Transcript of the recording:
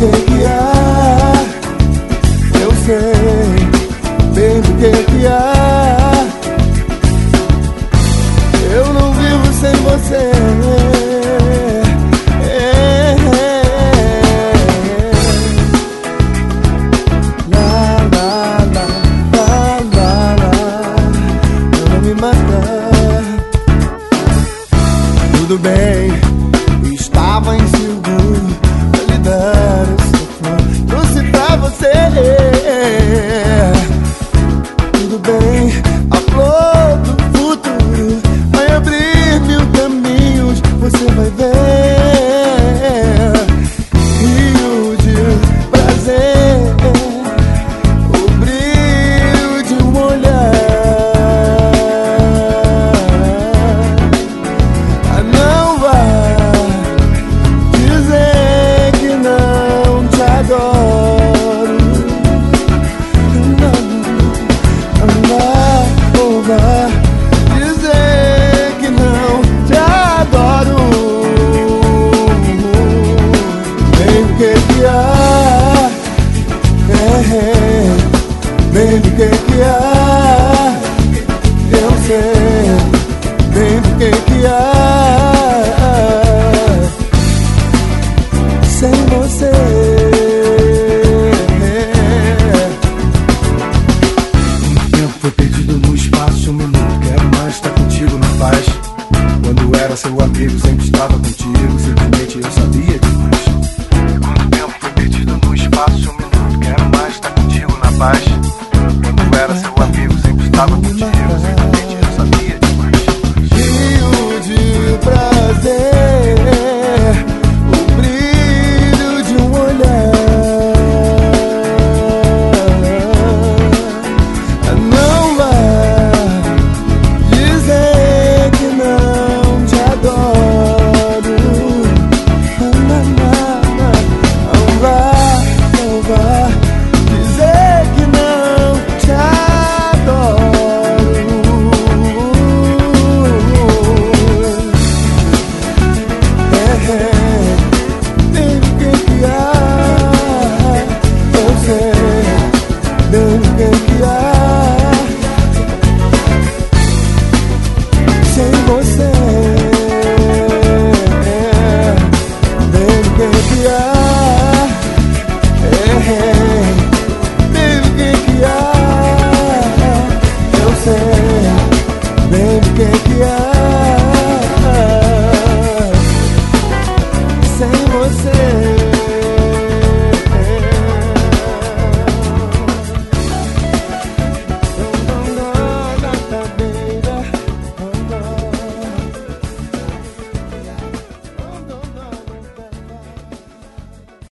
que há. Eu sei bem o que há. Eu não vivo sem você. Lá, lá, lá, lá, lá, lá. Eu não me matar. Tudo bem, estava inseguro pra lhe dar essa flor. Trouxe pra você. Tudo bem, a flor do futuro vai abrir mil caminhos, você vai ver. Rio de prazer, o brilho de um olhar. Não vá dizer que não te adoro. Não vá dizer que não te adoro. Bem o que há, bem o que há. Eu sei bem o que há sem você. Foi perdido no espaço, um minuto. Quero mais estar contigo na paz. Quando era seu amigo, sempre estava contigo. Simplesmente eu sabia demais. Quando o tempo foi perdido no espaço, um minuto. Quero mais estar contigo na paz. Quando era seu amigo, sempre estava contigo. Simplesmente eu sabia demais. Rio de prazer, o brilho de um olhar. Yeah.